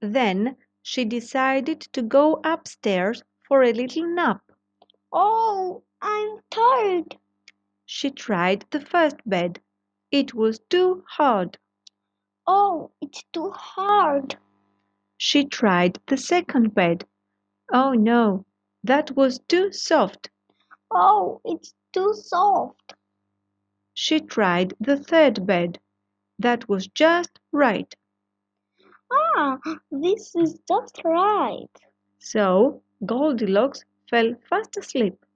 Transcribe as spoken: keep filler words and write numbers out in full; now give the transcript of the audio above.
Then she decided to go upstairs for a little nap. Oh, I'm tired. She tried the first bed. It was too hard. Oh, it's too hard. She tried the second bed. Oh no, that was too soft. Oh, it's too soft. She tried the third bed. That was just right. Ah, this is just right. So Goldilocks fell fast asleep.